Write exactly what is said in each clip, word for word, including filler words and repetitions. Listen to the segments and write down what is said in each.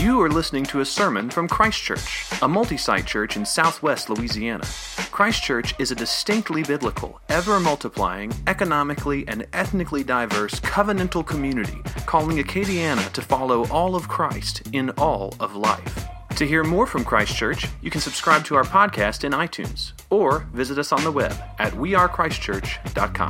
You are listening to a sermon from Christ Church, a multi-site church in southwest Louisiana. Christ Church is a distinctly biblical, ever-multiplying, economically and ethnically diverse covenantal community calling Acadiana to follow all of Christ in all of life. To hear more from Christ Church, you can subscribe to our podcast in iTunes or visit us on the web at we are christ church dot com.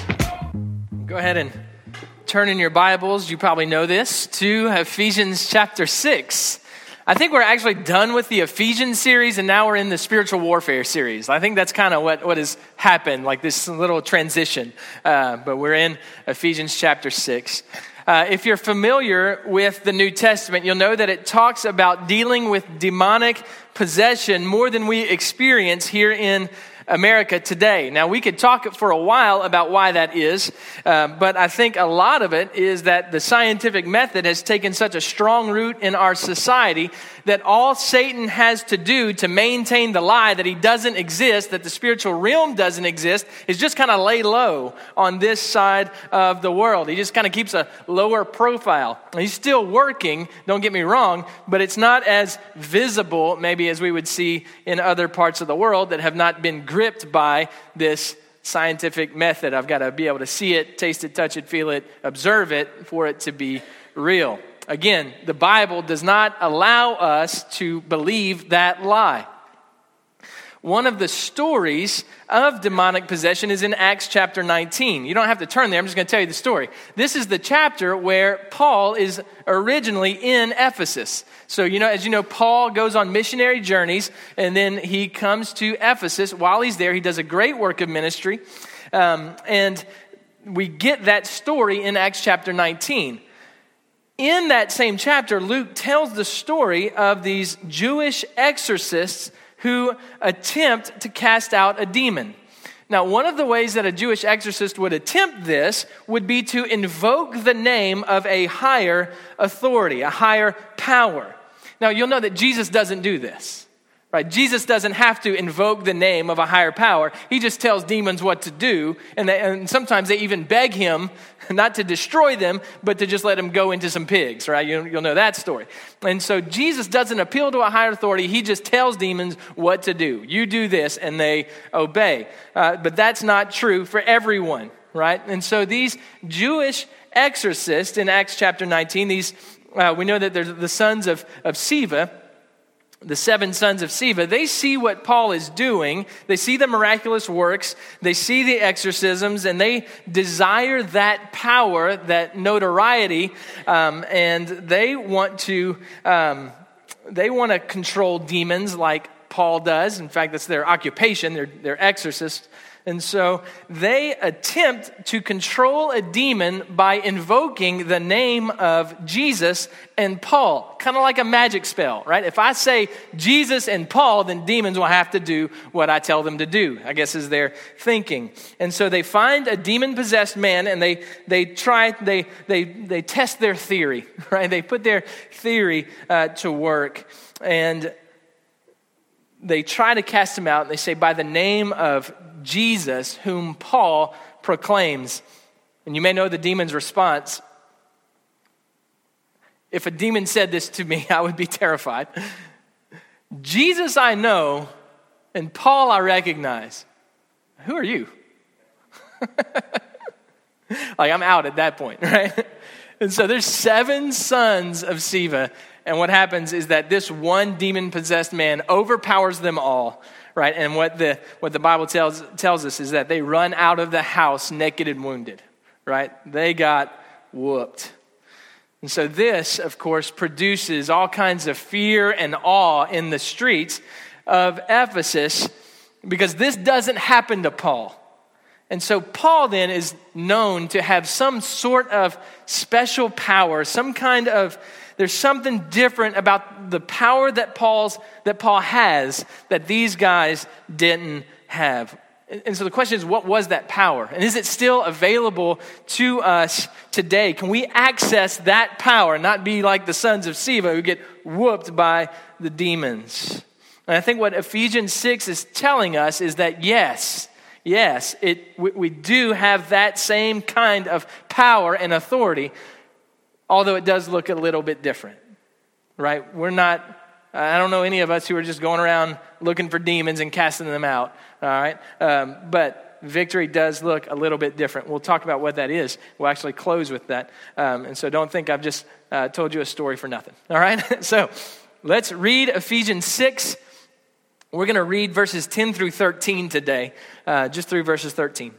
Go ahead and turn in your Bibles, you probably know this, to Ephesians chapter six. I think we're actually done with the Ephesians series, and now we're in the spiritual warfare series. I think that's kind of what, what has happened, like this little transition. Uh, but we're in Ephesians chapter six. Uh, if you're familiar with the New Testament, you'll know that it talks about dealing with demonic possession more than we experience here in America today. Now, we could talk for a while about why that is, uh, but I think a lot of it is that the scientific method has taken such a strong root in our society that all Satan has to do to maintain the lie that he doesn't exist, that the spiritual realm doesn't exist, is just kind of lay low on this side of the world. He just kind of keeps a lower profile. He's still working, don't get me wrong, but it's not as visible maybe as we would see in other parts of the world that have not been gripped by this scientific method. I've got to be able to see it, taste it, touch it, feel it, observe it for it to be real. Again, the Bible does not allow us to believe that lie. One of the stories of demonic possession is in Acts chapter nineteen. You don't have to turn there. I'm just going to tell you the story. This is the chapter where Paul is originally in Ephesus. So, you know, as you know, Paul goes on missionary journeys, and then he comes to Ephesus. While he's there, he does a great work of ministry. Um, and we get that story in Acts chapter nineteen. In that same chapter, Luke tells the story of these Jewish exorcists who attempt to cast out a demon. Now, one of the ways that a Jewish exorcist would attempt this would be to invoke the name of a higher authority, a higher power. Now, you'll know that Jesus doesn't do this, right? Jesus doesn't have to invoke the name of a higher power. He just tells demons what to do, and, they, and sometimes they even beg him not to destroy them, but to just let them go into some pigs, right? You, you'll know that story. And so Jesus doesn't appeal to a higher authority. He just tells demons what to do. You do this, and they obey. Uh, but that's not true for everyone, right? And so these Jewish exorcists in Acts chapter nineteen, these uh, we know that they're the sons of, of Sceva, the seven sons of Sceva. They see what Paul is doing. They see the miraculous works. They see the exorcisms, and they desire that power, that notoriety, um, and they want to um, they want to control demons like Paul does. In fact, that's their occupation. They're they're exorcists. And so they attempt to control a demon by invoking the name of Jesus and Paul, kind of like a magic spell, right? If I say Jesus and Paul, then demons will have to do what I tell them to do, I guess is their thinking. And so they find a demon-possessed man, and they they try, they they they test their theory, right? They put their theory uh, to work, and they try to cast him out, and they say, by the name of Jesus, whom Paul proclaims. And you may know the demon's response. If a demon said this to me, I would be terrified. Jesus I know, and Paul I recognize. Who are you? Like, I'm out at that point, right? And so there's seven sons of Sceva, and what happens is that this one demon-possessed man overpowers them all, right? And what the what the Bible tells tells us is that they run out of the house naked and wounded, right? They got whooped. And so this, of course, produces all kinds of fear and awe in the streets of Ephesus, because this doesn't happen to Paul. And so Paul then is known to have some sort of special power, some kind of, there's something different about the power that Paul's that Paul has that these guys didn't have. And so the question is, what was that power? And is it still available to us today? Can we access that power and not be like the sons of Sceva who get whooped by the demons? And I think what Ephesians six is telling us is that yes, yes, it we, we do have that same kind of power and authority, although it does look a little bit different. right? We're not, I don't know any of us who are just going around looking for demons and casting them out, all right? Um, but victory does look a little bit different. We'll talk about what that is. We'll actually close with that. Um, and so don't think I've just uh, told you a story for nothing, all right? So let's read Ephesians six. We're going to read verses ten through thirteen today, uh, just through verses thirteen.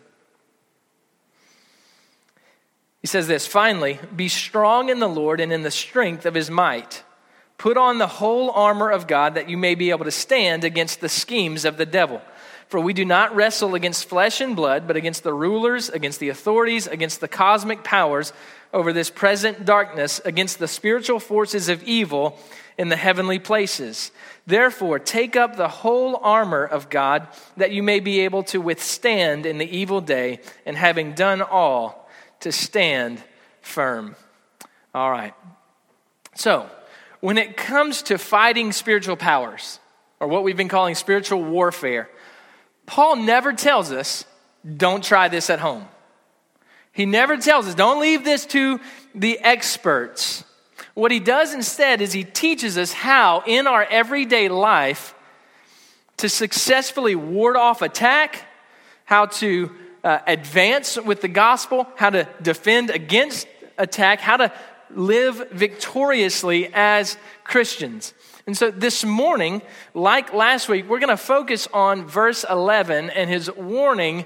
He says this, "Finally, be strong in the Lord and in the strength of his might. Put on the whole armor of God that you may be able to stand against the schemes of the devil. For we do not wrestle against flesh and blood, but against the rulers, against the authorities, against the cosmic powers over this present darkness, against the spiritual forces of evil in the heavenly places. Therefore, take up the whole armor of God that you may be able to withstand in the evil day, and having done all, to stand firm." All right. So, when it comes to fighting spiritual powers, or what we've been calling spiritual warfare, Paul never tells us, don't try this at home. He never tells us, don't leave this to the experts. What he does instead is he teaches us how, in our everyday life, to successfully ward off attack, how to uh, advance with the gospel, how to defend against attack, how to live victoriously as Christians. And so this morning, like last week, we're going to focus on verse eleven and his warning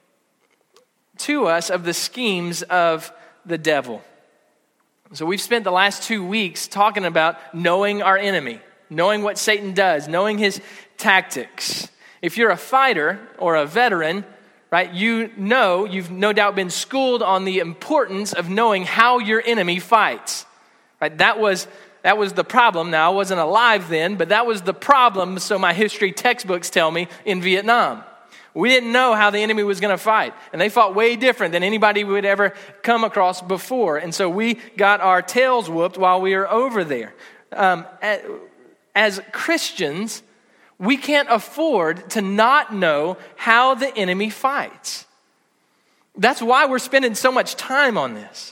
to us of the schemes of the devil. So we've spent the last two weeks talking about knowing our enemy, knowing what Satan does, knowing his tactics. If you're a fighter or a veteran, right, you know, you've no doubt been schooled on the importance of knowing how your enemy fights. Right? That was that was the problem. Now, I wasn't alive then, but that was the problem, so my history textbooks tell me, in Vietnam. We didn't know how the enemy was going to fight, and they fought way different than anybody would ever come across before. And so we got our tails whooped while we were over there. Um, as Christians, we can't afford to not know how the enemy fights. That's why we're spending so much time on this.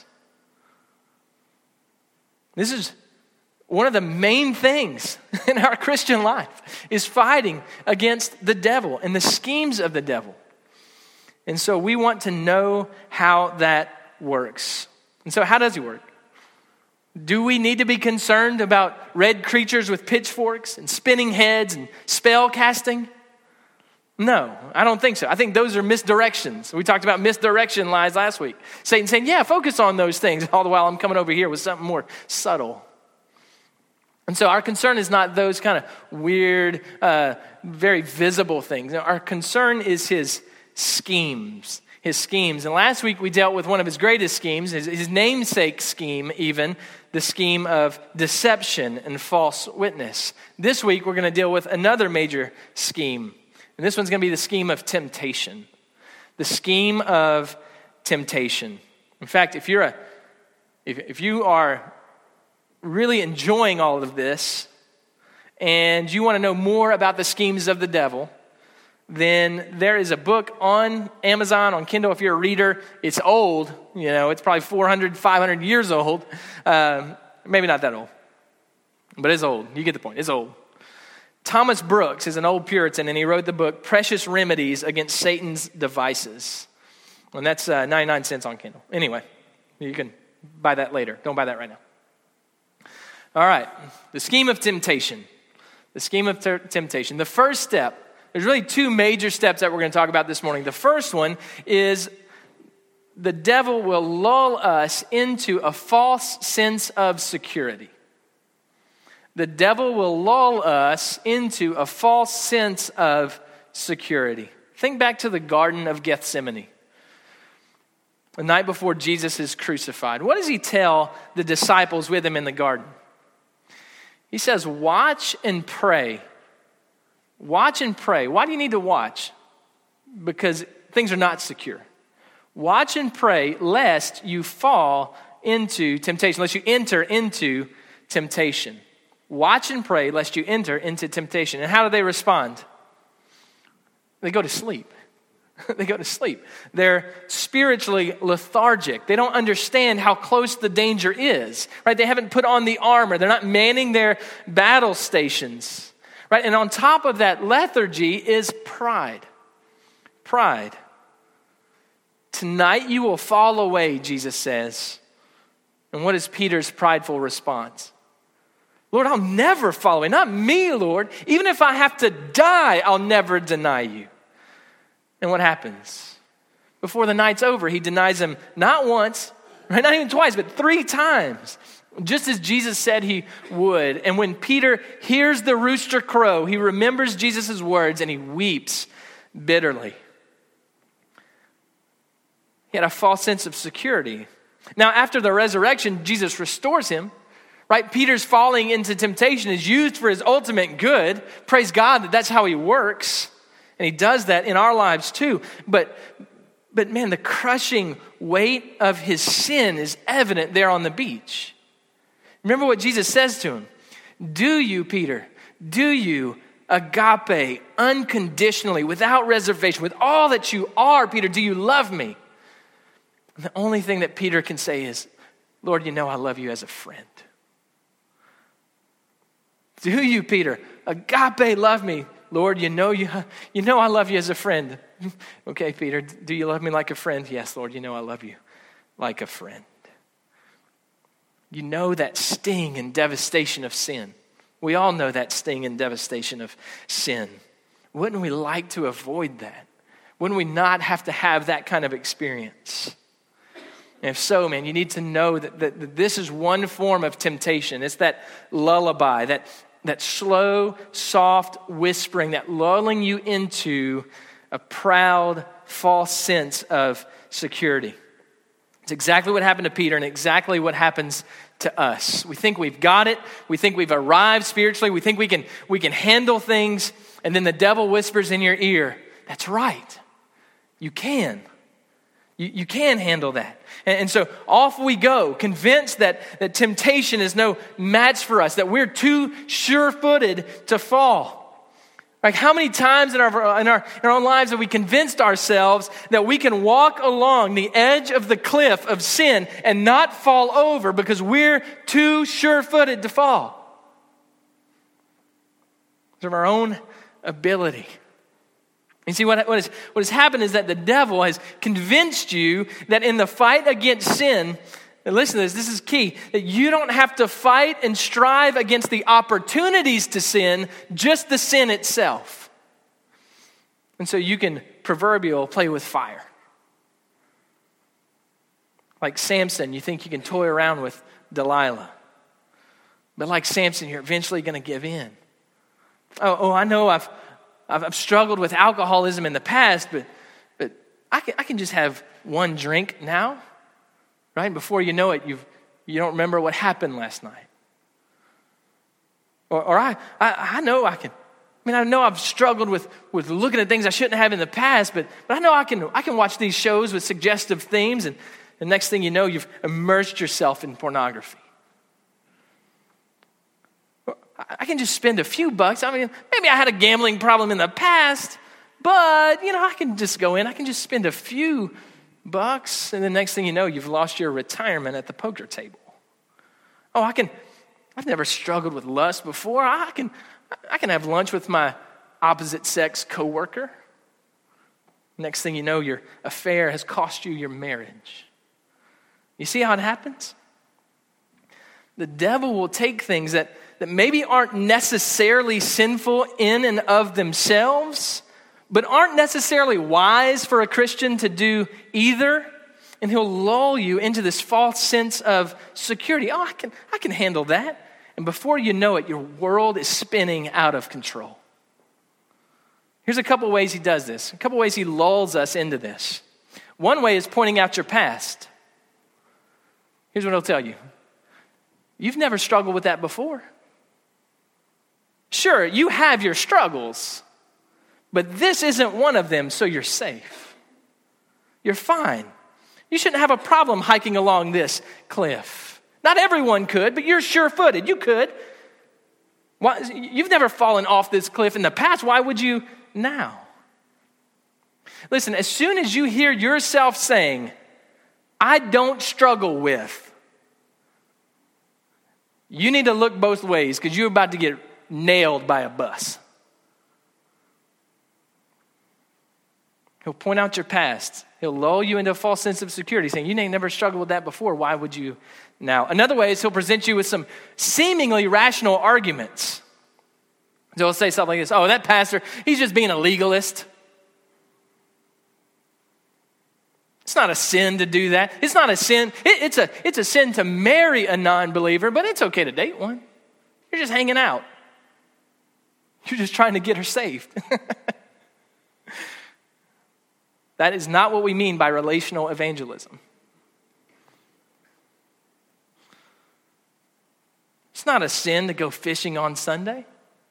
This is one of the main things in our Christian life, is fighting against the devil and the schemes of the devil. And so we want to know how that works. And so how does he work? Do we need to be concerned about red creatures with pitchforks and spinning heads and spell casting? No, I don't think so. I think those are misdirections. We talked about misdirection lies last week. Satan saying, yeah, focus on those things, all the while I'm coming over here with something more subtle. And so our concern is not those kind of weird, uh, very visible things. Our concern is his schemes. His schemes. And last week we dealt with one of his greatest schemes, his, his namesake scheme even, the scheme of deception and false witness. This week we're going to deal with another major scheme. And this one's going to be the scheme of temptation. The scheme of temptation. In fact, if you're a, if, if you are really enjoying all of this and you want to know more about the schemes of the devil, then there is a book on Amazon, on Kindle, if you're a reader. It's old, you know, it's probably four hundred, five hundred years old. Um, maybe not that old, but it's old. You get the point, it's old. Thomas Brooks is an old Puritan, and he wrote the book, Precious Remedies Against Satan's Devices. And that's uh, ninety-nine cents on Kindle. Anyway, you can buy that later. Don't buy that right now. All right, the scheme of temptation. The scheme of ter- temptation. The first step, there's really two major steps that we're going to talk about this morning. The first one is the devil will lull us into a false sense of security. The devil will lull us into a false sense of security. Think back to the Garden of Gethsemane, the night before Jesus is crucified. What does he tell the disciples with him in the garden? He says, watch and pray. Watch and pray. Why do you need to watch? Because things are not secure. Watch and pray lest you fall into temptation, lest you enter into temptation. Watch and pray lest you enter into temptation. And how do they respond? They go to sleep. They go to sleep. They're spiritually lethargic. They don't understand how close the danger is, right? They haven't put on the armor. They're not manning their battle stations, right? And on top of that lethargy is pride. Pride. Tonight you will fall away, Jesus says. And what is Peter's prideful response? Lord, I'll never follow you. Not me, Lord. Even if I have to die, I'll never deny you. And what happens? Before the night's over, he denies him not once, right? Not even twice, but three times, just as Jesus said he would. And when Peter hears the rooster crow, he remembers Jesus' words and he weeps bitterly. He had a false sense of security. Now, after the resurrection, Jesus restores him, right? Peter's falling into temptation is used for his ultimate good. Praise God that that's how he works. And he does that in our lives too. But, but man, the crushing weight of his sin is evident there on the beach. Remember what Jesus says to him. Do you, Peter, do you agape, unconditionally, without reservation, with all that you are, Peter, do you love me? And the only thing that Peter can say is, Lord, you know I love you as a friend. Do you, Peter, agape love me? Lord, you know you, you know I love you as a friend. Okay, Peter, do you love me like a friend? Yes, Lord, you know I love you like a friend. You know that sting and devastation of sin. We all know that sting and devastation of sin. Wouldn't we like to avoid that? Wouldn't we not have to have that kind of experience? And if so, man, you need to know that, that, that this is one form of temptation. It's that lullaby, that, that slow, soft whispering, that lulling you into a proud, false sense of security. It's exactly what happened to Peter and exactly what happens to us. We think we've got it. We think we've arrived spiritually. We think we can, we can handle things. And then the devil whispers in your ear, that's right. You can. You, you can handle that. And, and so off we go, convinced that, that temptation is no match for us, that we're too sure-footed to fall. Like how many times in our, in our, in our own lives have we convinced ourselves that we can walk along the edge of the cliff of sin and not fall over because we're too sure-footed to fall? Of our own ability. You see, what, what, is, what has happened is that the devil has convinced you that in the fight against sin, and listen to this, this is key, that you don't have to fight and strive against the opportunities to sin, just the sin itself. And so you can proverbial play with fire. Like Samson, you think you can toy around with Delilah. But like Samson, you're eventually going to give in. Oh, oh, I know I've I've struggled with alcoholism in the past, but but I can I can just have one drink now, right? Before you know it, you you don't remember what happened last night. Or, or I, I I know I can. I mean, I know I've struggled with, with looking at things I shouldn't have in the past, but but I know I can I can watch these shows with suggestive themes, and the next thing you know, you've immersed yourself in pornography. I can just spend a few bucks. I mean, maybe I had a gambling problem in the past, but, you know, I can just go in. I can just spend a few bucks, and the next thing you know, you've lost your retirement at the poker table. Oh, I can, I've never struggled with lust before. I can, I can have lunch with my opposite sex coworker. Next thing you know, your affair has cost you your marriage. You see how it happens? The devil will take things that that maybe aren't necessarily sinful in and of themselves, but aren't necessarily wise for a Christian to do either. And he'll lull you into this false sense of security. Oh, I can, I can handle that. And before you know it, your world is spinning out of control. Here's a couple ways he does this. A couple ways he lulls us into this. One way is pointing out your past. Here's what he'll tell you. You've never struggled with that before. Sure, you have your struggles, but this isn't one of them, so you're safe. You're fine. You shouldn't have a problem hiking along this cliff. Not everyone could, but you're sure-footed. You could. Why, you've never fallen off this cliff in the past. Why would you now? Listen, as soon as you hear yourself saying, I don't struggle with, you need to look both ways because you're about to get nailed by a bus. He'll point out your past. He'll lull you into a false sense of security, saying, you ain't never struggled with that before. Why would you now? Another way is he'll present you with some seemingly rational arguments. So he'll say something like this, oh, that pastor, he's just being a legalist. It's not a sin to do that. It's not a sin. It, it's a it's a sin to marry a non-believer, but it's okay to date one. You're just hanging out. You're just trying to get her saved. That is not what we mean by relational evangelism. It's not a sin to go fishing on Sunday.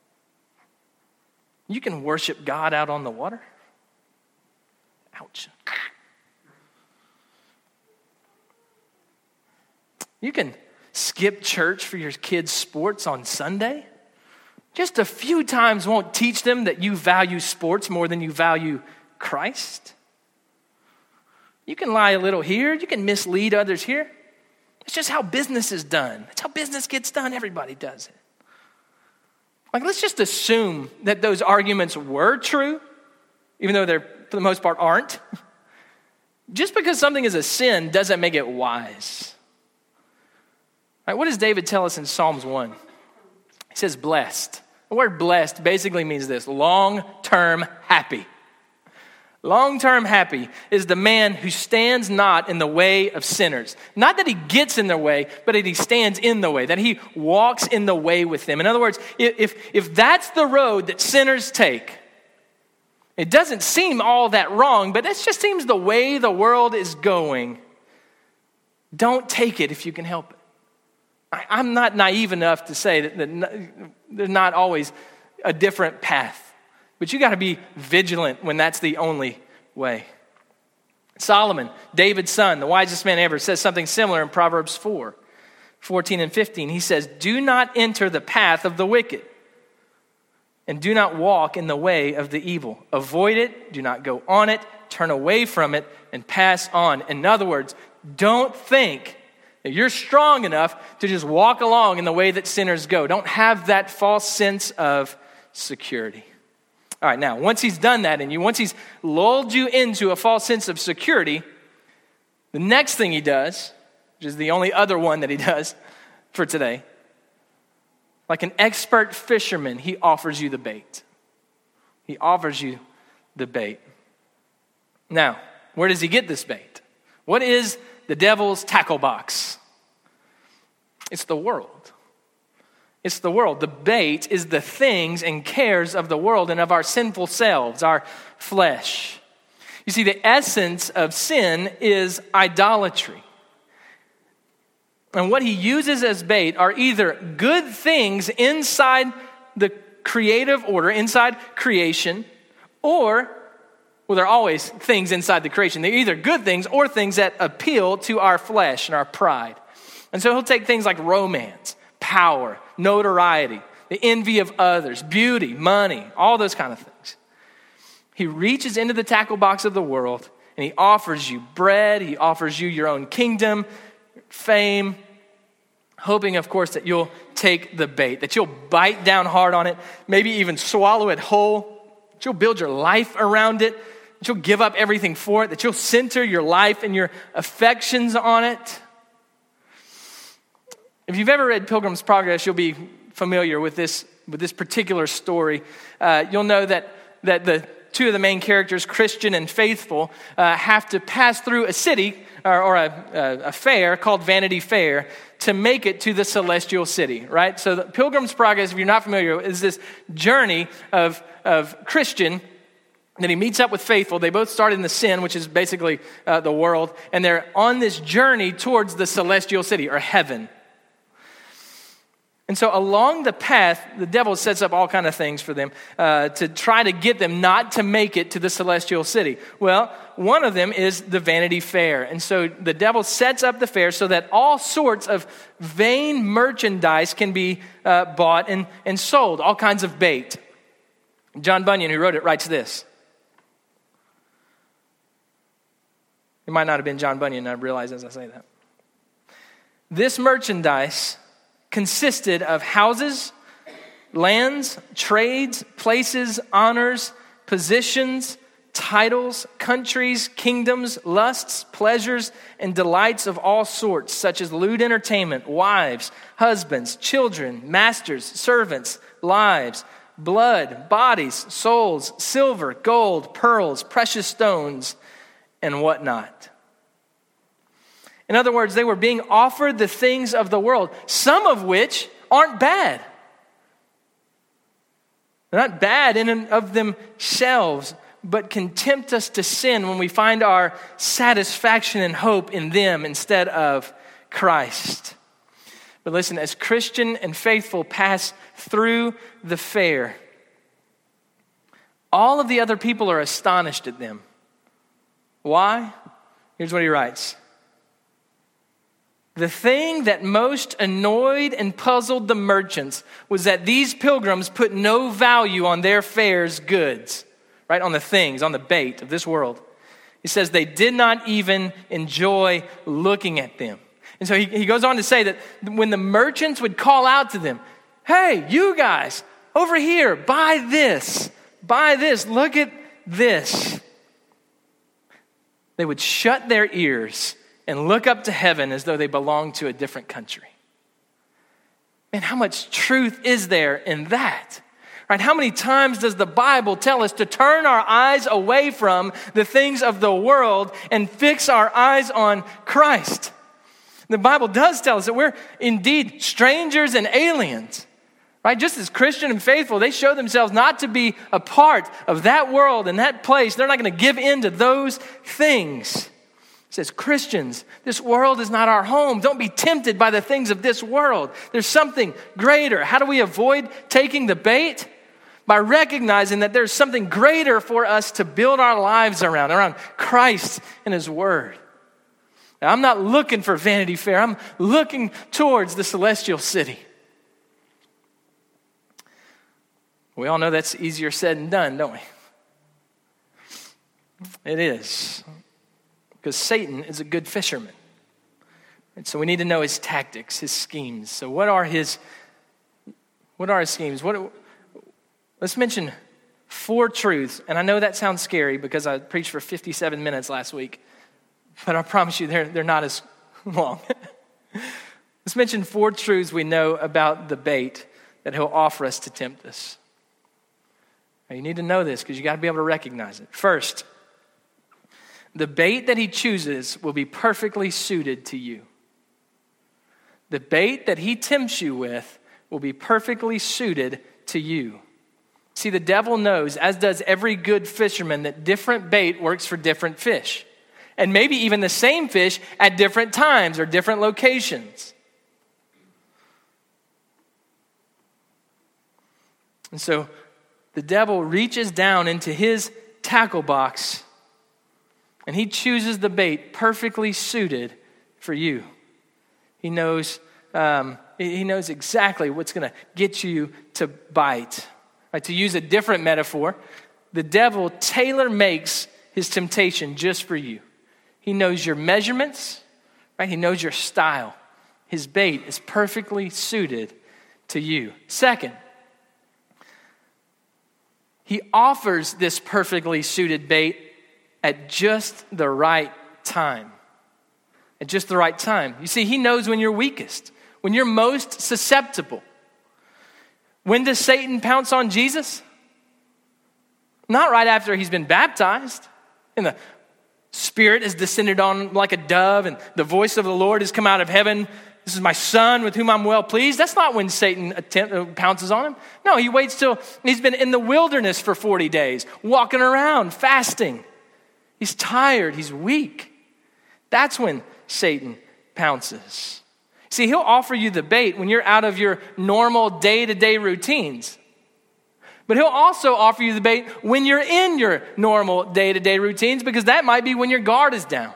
You can worship God out on the water. Ouch. You can skip church for your kids' sports on Sunday. Just a few times won't teach them that you value sports more than you value Christ. You can lie a little here. You can mislead others here. It's just how business is done. It's how business gets done. Everybody does it. Like, let's just assume that those arguments were true, even though they're, for the most part, aren't. Just because something is a sin doesn't make it wise. Right, what does David tell us in Psalms one? He says blessed. The word blessed basically means this, long-term happy. Long-term happy is the man who stands not in the way of sinners. Not that he gets in their way, but that he stands in the way, that he walks in the way with them. In other words, if, if that's the road that sinners take, it doesn't seem all that wrong, but it just seems the way the world is going. Don't take it if you can help it. I, I'm not naive enough to say that, that there's not always a different path. But you got to be vigilant when that's the only way. Solomon, David's son, the wisest man ever, says something similar in Proverbs four, fourteen and fifteen. He says, do not enter the path of the wicked, and do not walk in the way of the evil. Avoid it, do not go on it, turn away from it, and pass on. In other words, don't think that you're strong enough to just walk along in the way that sinners go. Don't have that false sense of security. All right, now, once he's done that in you, once he's lulled you into a false sense of security, the next thing he does, which is the only other one that he does for today, like an expert fisherman, he offers you the bait. He offers you the bait. Now, where does he get this bait? What is the devil's tackle box? It's the world. It's the world. The bait is the things and cares of the world and of our sinful selves, our flesh. You see, the essence of sin is idolatry. And what he uses as bait are either good things inside the creative order, inside creation, or, well, there are always things inside the creation. They're either good things or things that appeal to our flesh and our pride. And so he'll take things like romance, power, notoriety, the envy of others, beauty, money, all those kind of things. He reaches into the tackle box of the world and he offers you bread. He offers you your own kingdom, fame, hoping, of course, that you'll take the bait, that you'll bite down hard on it, maybe even swallow it whole, that you'll build your life around it, that you'll give up everything for it, that you'll center your life and your affections on it. If you've ever read Pilgrim's Progress, you'll be familiar with this with this particular story. Uh, you'll know that that the two of the main characters, Christian and Faithful, uh, have to pass through a city or, or a, a, a fair called Vanity Fair to make it to the celestial city, right? So the Pilgrim's Progress, if you're not familiar, is this journey of, of Christian. Then he meets up with Faithful. They both start in the sin, which is basically uh, the world, and they're on this journey towards the celestial city or heaven. And so along the path, the devil sets up all kinds of things for them uh, to try to get them not to make it to the celestial city. Well, one of them is the Vanity Fair. And so the devil sets up the fair so that all sorts of vain merchandise can be uh, bought and, and sold, all kinds of bait. John Bunyan, who wrote it, writes this. It might not have been John Bunyan, I realize as I say that. This merchandise consisted of houses, lands, trades, places, honors, positions, titles, countries, kingdoms, lusts, pleasures, and delights of all sorts, such as lewd entertainment, wives, husbands, children, masters, servants, lives, blood, bodies, souls, silver, gold, pearls, precious stones, and whatnot. In other words, they were being offered the things of the world, some of which aren't bad. They're not bad in and of themselves, but can tempt us to sin when we find our satisfaction and hope in them instead of Christ. But listen, as Christian and faithful pass through the fair, all of the other people are astonished at them. Why? Here's what he writes. The thing that most annoyed and puzzled the merchants was that these pilgrims put no value on their fair's goods. Right, on the things, on the bait of this world. He says they did not even enjoy looking at them. And so he, he goes on to say that when the merchants would call out to them, hey, you guys, over here, buy this, buy this, look at this. They would shut their ears and look up to heaven as though they belonged to a different country. Man, how much truth is there in that? Right? How many times does the Bible tell us to turn our eyes away from the things of the world and fix our eyes on Christ? The Bible does tell us that we're indeed strangers and aliens. Right? Just as Christian and faithful, they show themselves not to be a part of that world and that place. They're not going to give in to those things. It says, Christians, this world is not our home. Don't be tempted by the things of this world. There's something greater. How do we avoid taking the bait? By recognizing that there's something greater for us to build our lives around, around Christ and His Word. Now, I'm not looking for Vanity Fair. I'm looking towards the celestial city. We all know that's easier said than done, don't we? It is. Because Satan is a good fisherman. And so we need to know his tactics, his schemes. So what are his, what are his schemes? What Let's mention four truths. And I know that sounds scary because I preached for fifty-seven minutes last week. But I promise you they're, they're not as long. Let's mention four truths we know about the bait that he'll offer us to tempt us. Now, you need to know this because you got to be able to recognize it. First, the bait that he chooses will be perfectly suited to you. The bait that he tempts you with will be perfectly suited to you. See, the devil knows, as does every good fisherman, that different bait works for different fish. And maybe even the same fish at different times or different locations. And so the devil reaches down into his tackle box and he chooses the bait perfectly suited for you. He knows, um, he knows exactly what's going to get you to bite. Right, to use a different metaphor, the devil tailor makes his temptation just for you. He knows your measurements, right? He knows your style. His bait is perfectly suited to you. Second, he offers this perfectly suited bait at just the right time. At just the right time. You see, he knows when you're weakest, when you're most susceptible. When does Satan pounce on Jesus? Not right after he's been baptized and the Spirit has descended on like a dove and the voice of the Lord has come out of heaven. This is my son with whom I'm well pleased. That's not when Satan attempt, pounces on him. No, he waits till he's been in the wilderness for forty days, walking around, fasting. He's tired, he's weak. That's when Satan pounces. See, he'll offer you the bait when you're out of your normal day-to-day routines. But he'll also offer you the bait when you're in your normal day-to-day routines, because that might be when your guard is down.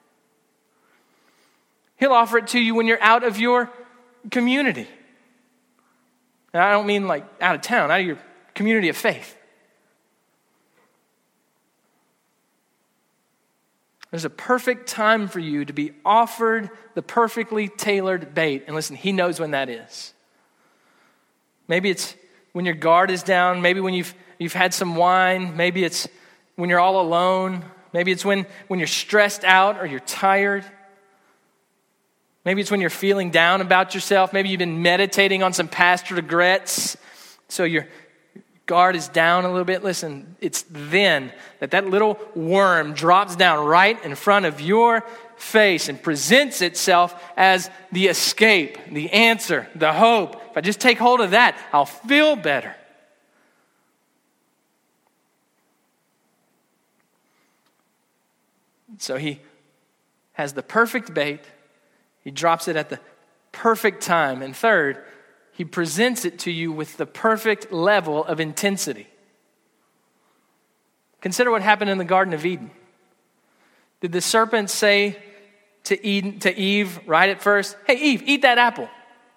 He'll offer it to you when you're out of your community. And I don't mean like out of town, out of your community of faith. There's a perfect time for you to be offered the perfectly tailored bait. And listen, he knows when that is. Maybe it's when your guard is down. Maybe when you've you've had some wine. Maybe it's when you're all alone. Maybe it's when, when you're stressed out or you're tired. Maybe it's when you're feeling down about yourself. Maybe you've been meditating on some past regrets. So your guard is down a little bit. Listen, it's then that that little worm drops down right in front of your face and presents itself as the escape, the answer, the hope. If I just take hold of that, I'll feel better. So he has the perfect bait. He drops it at the perfect time. And third, he presents it to you with the perfect level of intensity. Consider what happened in the Garden of Eden. Did the serpent say to Eve, to Eve right at first, hey, Eve, eat that apple?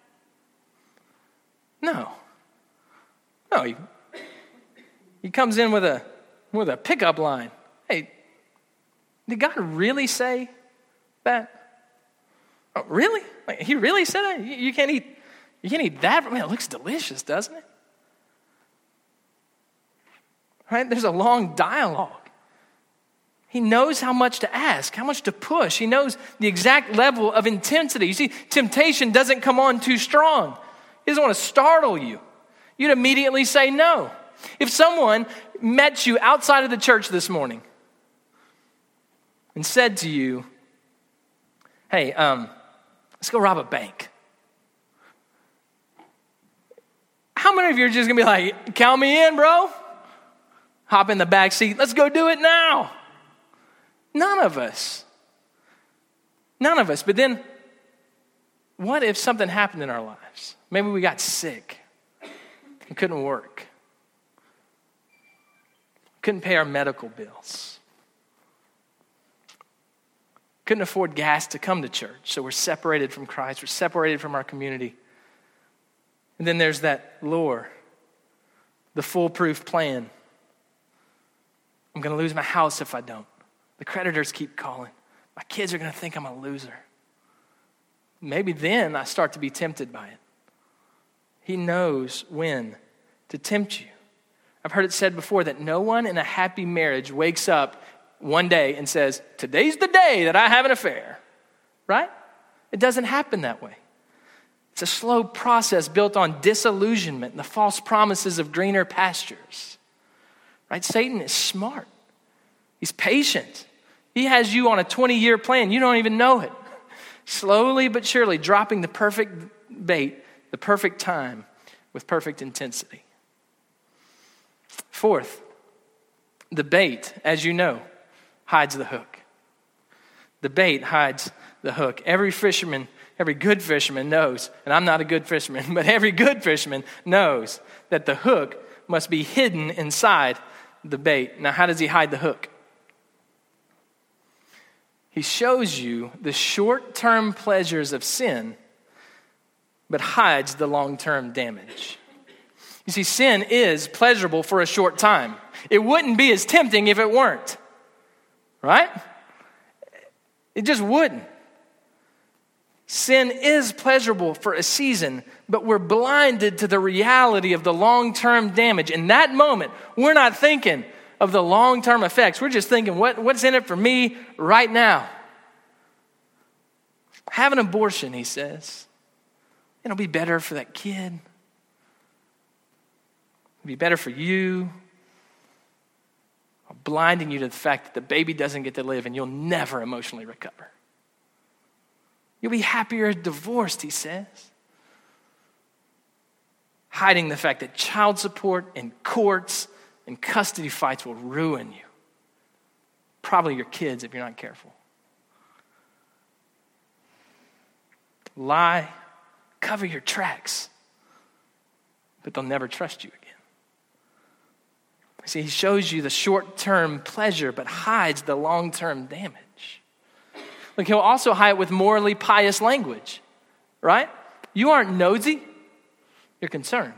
No. No, he, he comes in with a, with a pickup line. Hey, did God really say that? Oh, really? Like, he really said that? You, you can't eat, you can't eat that? Man, it looks delicious, doesn't it? Right? There's a long dialogue. He knows how much to ask, how much to push. He knows the exact level of intensity. You see, temptation doesn't come on too strong. He doesn't want to startle you. You'd immediately say no. If someone met you outside of the church this morning and said to you, hey, um, let's go rob a bank. How many of you are just going to be like, count me in, bro? Hop in the back seat. Let's go do it now. None of us. None of us. But then, what if something happened in our lives? Maybe we got sick and couldn't work. Couldn't pay our medical bills. Couldn't afford gas to come to church. So we're separated from Christ. We're separated from our community. And then there's that lure, the foolproof plan. I'm going to lose my house if I don't. The creditors keep calling. My kids are going to think I'm a loser. Maybe then I start to be tempted by it. He knows when to tempt you. I've heard it said before that no one in a happy marriage wakes up one day and says, today's the day that I have an affair, right? It doesn't happen that way. It's a slow process built on disillusionment and the false promises of greener pastures, right? Satan is smart. He's patient. He has you on a twenty-year plan. You don't even know it. Slowly but surely dropping the perfect bait, the perfect time with perfect intensity. Fourth, the bait, as you know, hides the hook. The bait hides the hook. Every fisherman, every good fisherman knows, and I'm not a good fisherman, but every good fisherman knows that the hook must be hidden inside the bait. Now, how does he hide the hook? He shows you the short-term pleasures of sin, but hides the long-term damage. You see, sin is pleasurable for a short time. It wouldn't be as tempting if it weren't. Right? It just wouldn't. Sin is pleasurable for a season, but we're blinded to the reality of the long-term damage. In that moment, we're not thinking of the long-term effects. We're just thinking, what, what's in it for me right now? Have an abortion, he says. It'll be better for that kid. It'll be better for you. Blinding you to the fact that the baby doesn't get to live and you'll never emotionally recover. You'll be happier divorced, he says. Hiding the fact that child support and courts and custody fights will ruin you. Probably your kids if you're not careful. Lie, cover your tracks, but they'll never trust you again. See, he shows you the short-term pleasure, but hides the long-term damage. Look, he'll also hide it with morally pious language, right? You aren't nosy, you're concerned.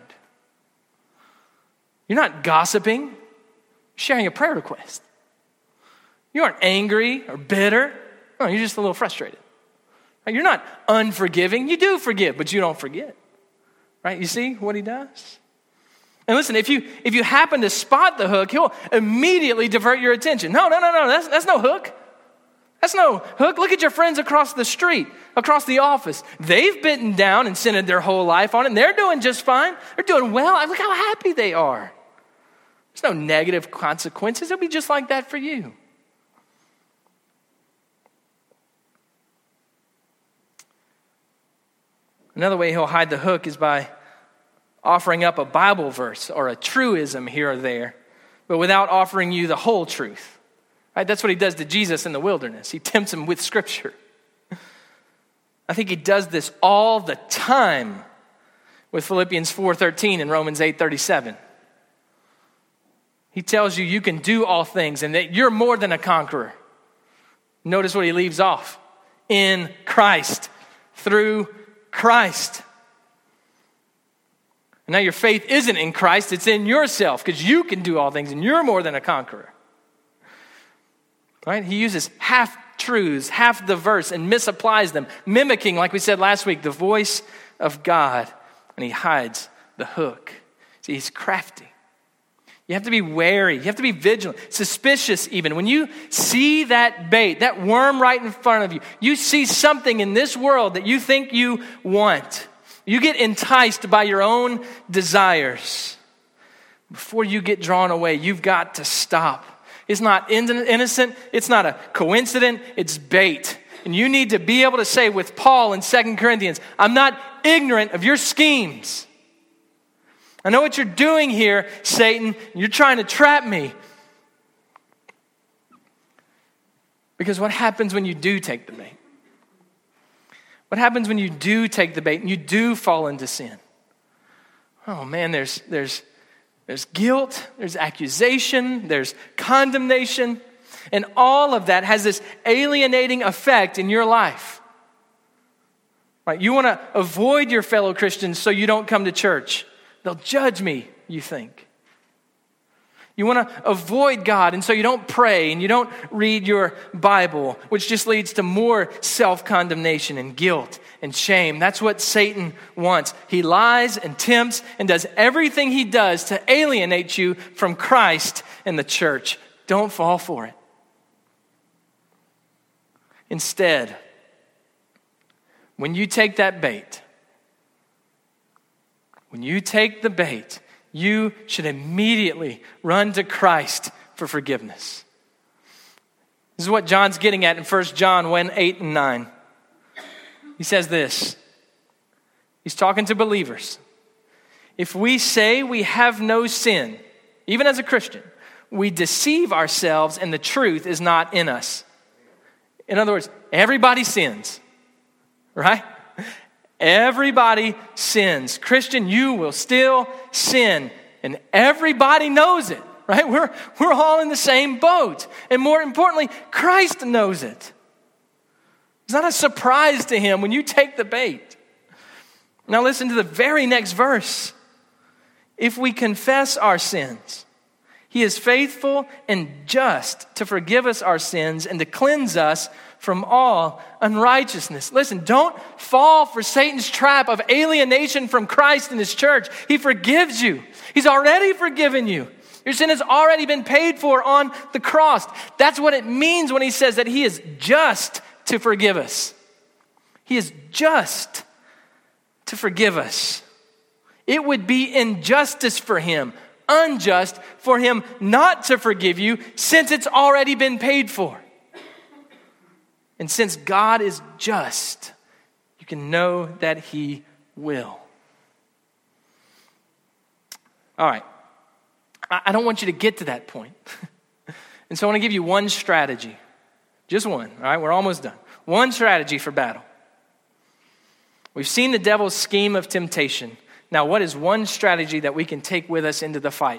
You're not gossiping, you're sharing a prayer request. You aren't angry or bitter. No, you're just a little frustrated. You're not unforgiving. You do forgive, but you don't forget. Right? You see what he does? And listen, if you if you happen to spot the hook, he'll immediately divert your attention. No, no, no, no, that's, that's no hook. That's no hook. Look at your friends across the street, across the office. They've bitten down and centered their whole life on it, and they're doing just fine. They're doing well. Look how happy they are. There's no negative consequences. It'll be just like that for you. Another way he'll hide the hook is by offering up a Bible verse or a truism here or there, but without offering you the whole truth. Right? That's what he does to Jesus in the wilderness. He tempts him with Scripture. I think he does this all the time with Philippians four thirteen and Romans eight thirty-seven. He tells you you can do all things and that you're more than a conqueror. Notice what he leaves off. In Christ, through Christ. Now your faith isn't in Christ, it's in yourself because you can do all things and you're more than a conqueror. Right? He uses half-truths, half the verse, and misapplies them, mimicking, like we said last week, the voice of God, and he hides the hook. See, he's crafty. You have to be wary. You have to be vigilant, suspicious even. When you see that bait, that worm right in front of you, you see something in this world that you think you want. You get enticed by your own desires. Before you get drawn away, you've got to stop. It's not innocent. It's not a coincidence. It's bait. And you need to be able to say with Paul in Second Corinthians, I'm not ignorant of your schemes. I know what you're doing here, Satan. You're trying to trap me. Because what happens when you do take the bait? What happens when you do take the bait and you do fall into sin? Oh man, there's there's there's guilt, there's accusation, there's condemnation, and all of that has this alienating effect in your life. Right? You want to avoid your fellow Christians so you don't come to church. They'll judge me, you think. You want to avoid God, and so you don't pray and you don't read your Bible, which just leads to more self-condemnation and guilt and shame. That's what Satan wants. He lies and tempts and does everything he does to alienate you from Christ and the church. Don't fall for it. Instead, when you take that bait, when you take the bait, you should immediately run to Christ for forgiveness. This is what John's getting at in First John one, eight and nine. He says this. He's talking to believers. If we say we have no sin, even as a Christian, we deceive ourselves and the truth is not in us. In other words, everybody sins, right? Everybody sins. Christian, you will still sin. And everybody knows it, right? We're, we're all in the same boat. And more importantly, Christ knows it. It's not a surprise to him when you take the bait. Now listen to the very next verse. If we confess our sins, he is faithful and just to forgive us our sins and to cleanse us from all unrighteousness. Listen, don't fall for Satan's trap of alienation from Christ and his church. He forgives you. He's already forgiven you. Your sin has already been paid for on the cross. That's what it means when he says that he is just to forgive us. He is just to forgive us. It would be injustice for him, unjust for him not to forgive you since it's already been paid for. And since God is just, you can know that he will. All right. I don't want you to get to that point. And so I want to give you one strategy. Just one. All right, we're almost done. One strategy for battle. We've seen the devil's scheme of temptation. Now, what is one strategy that we can take with us into the fight?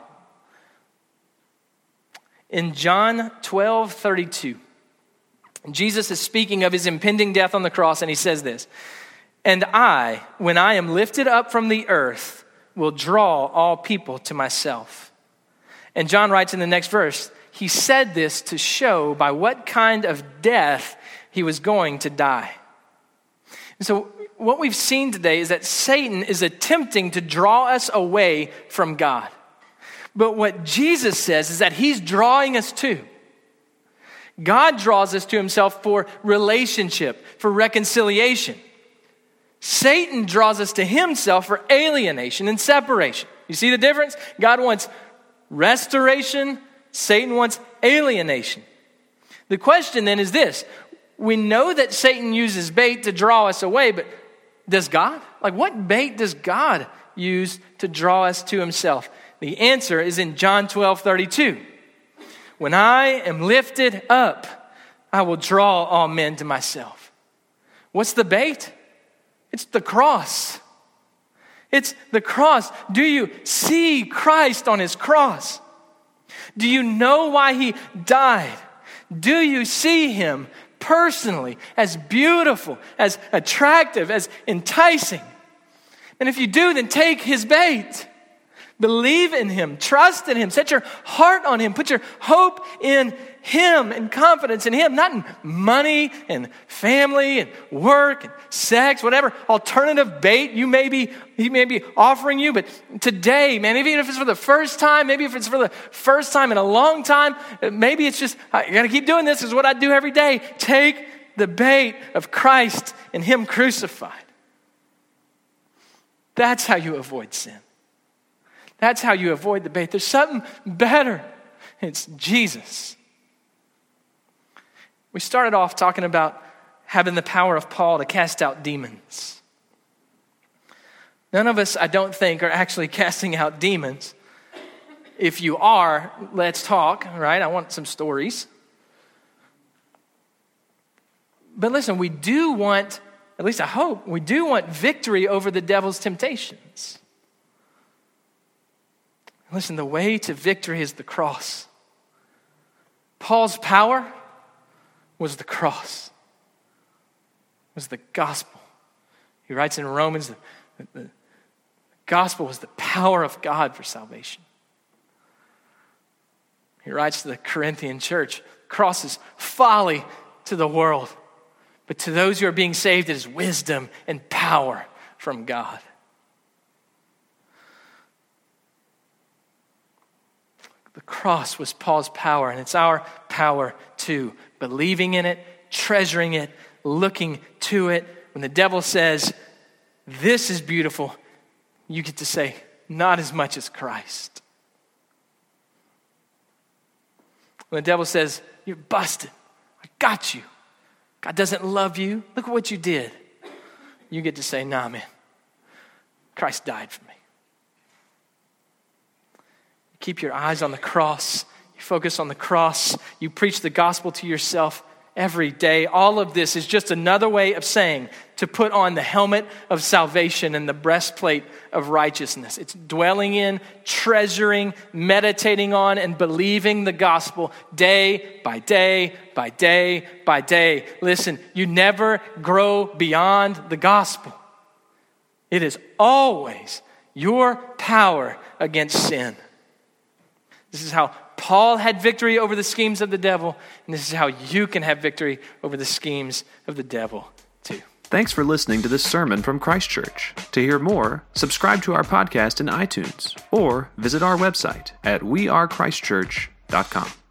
In John twelve thirty-two, Jesus is speaking of his impending death on the cross, and he says this, "And I, when I am lifted up from the earth, will draw all people to myself." And John writes in the next verse, he said this to show by what kind of death he was going to die. And so what we've seen today is that Satan is attempting to draw us away from God. But what Jesus says is that he's drawing us to. God draws us to himself for relationship, for reconciliation. Satan draws us to himself for alienation and separation. You see the difference? God wants restoration. Satan wants alienation. The question then is this. We know that Satan uses bait to draw us away, but does God? Like, what bait does God use to draw us to himself? The answer is in John twelve thirty-two. When I am lifted up, I will draw all men to myself. What's the bait? It's the cross. It's the cross. Do you see Christ on his cross? Do you know why he died? Do you see him personally as beautiful, as attractive, as enticing? And if you do, then take his bait. Believe in him, trust in him, set your heart on him, put your hope in him and confidence in him, not in money and family and work and sex, whatever alternative bait you may be, he may be offering you. But today, man, even if it's for the first time, maybe if it's for the first time in a long time, maybe it's just, I gotta keep doing this, is what I do every day. Take the bait of Christ and him crucified. That's how you avoid sin. That's how you avoid the bait. There's something better. It's Jesus. We started off talking about having the power of Paul to cast out demons. None of us, I don't think, are actually casting out demons. If you are, let's talk, right? I want some stories. But listen, we do want, at least I hope, we do want victory over the devil's temptations. Listen, the way to victory is the cross. Paul's power was the cross, was the gospel. He writes in Romans that the, the gospel was the power of God for salvation. He writes to the Corinthian church, the cross is folly to the world, but to those who are being saved, it is wisdom and power from God. The cross was Paul's power, and it's our power too. Believing in it, treasuring it, looking to it. When the devil says, this is beautiful, you get to say, not as much as Christ. When the devil says, you're busted, I got you. God doesn't love you. Look at what you did. You get to say, nah, man, Christ died for me. Keep your eyes on the cross. You focus on the cross. You preach the gospel to yourself every day. All of this is just another way of saying to put on the helmet of salvation and the breastplate of righteousness. It's dwelling in, treasuring, meditating on, and believing the gospel day by day by day by day. Listen, you never grow beyond the gospel. It is always your power against sin. This is how Paul had victory over the schemes of the devil, and this is how you can have victory over the schemes of the devil too. Thanks for listening to this sermon from Christ Church. To hear more, subscribe to our podcast in iTunes or visit our website at we are christ church dot com.